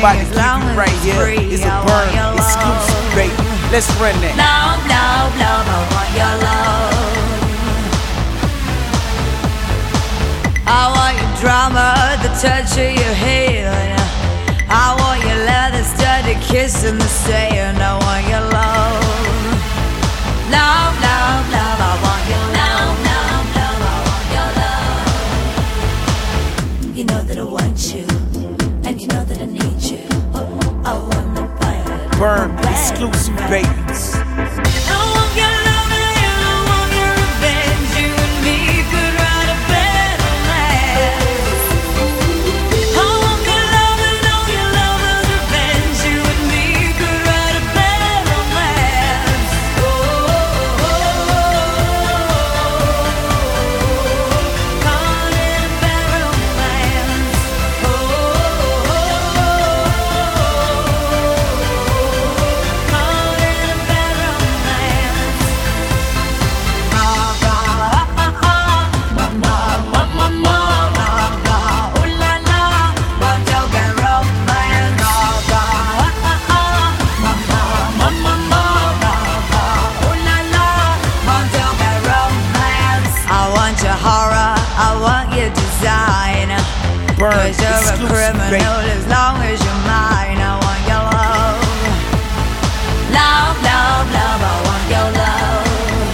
about to keep you right here. It's a Burn exclusive, baby. Let's run that. Love, love, love, I want your love. I want your drama, the touch of your hand. I want your leather studded kiss in the sand. I want your love. Love, love, love, I want your love. Love, love, I want your love. You know that I want you, and you know that I need you. I want the bite. Burn exclusive, babies. I want your love and I want your revenge. You and me could write a better romance. I want your love and all your lover's revenge. You and me could write a better romance. Oh, oh, caught in a bad romance. Oh, caught in a bad romance. I want your horror, I want your design. Burn 'Cause you're a exclusive, criminal baby. as long as you're mine. I want your love. Love, love, love, I want your love.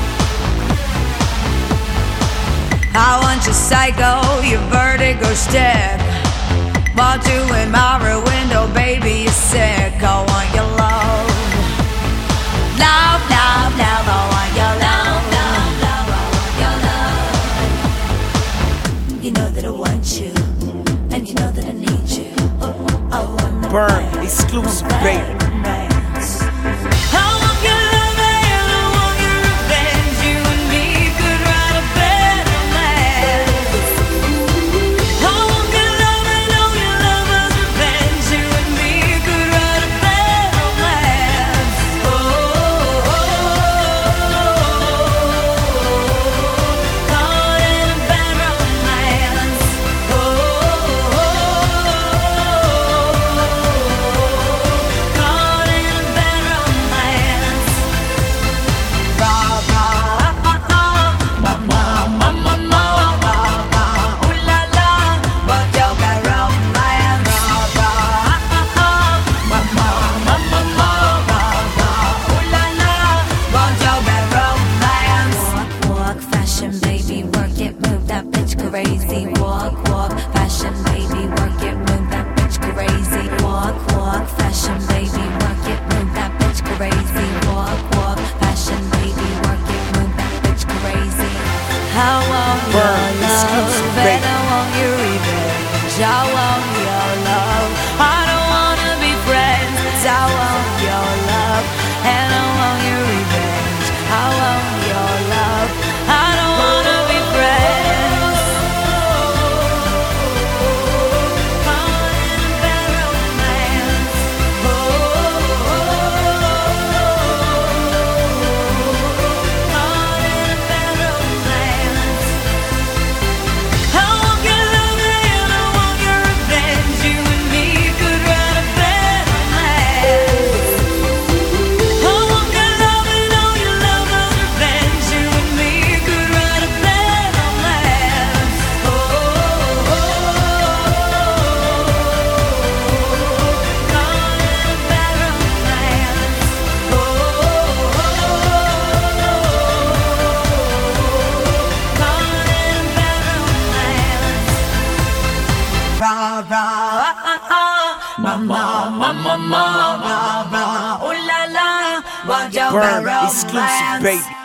I want your psycho, your vertigo stick. While doing my rear window, baby, you're sick. I want your love. Love, love, love, I want your love. Love, love, I want your love. You know that I want you, and you know that I need you. I want the Burn bite. exclusive, baby. I want your love and I want your revenge. You and me could write a better romance. I want your love and all your lover's revenge. You and me could write a better romance. Oh, caught in a bad romance. Oh, caught in a bad romance. Walk, fashion, baby, work it, move that bitch crazy. Walk, walk, fashion, baby, work it, move that bitch crazy. Walk, walk, fashion, baby, work it, move that bitch crazy. Walk, walk, fashion, baby, work it, move that bitch crazy. I want your Burn exclusive, love, baby. and I want your revenge. I want your love. I don't wanna be friends. I want your love, and I want your revenge. I want your love. I don't wanna be friends. Caught in a bad romance. Caught in a bad romance. I want your love and I want your revenge. You and me could write a better romance. I want your love and all your lover's revenge. You and me could write a better romance. Oh, caught in a bad romance. Oh, caught in a bad romance. Mama, ooh la la, want your Burn romance. exclusive, baby.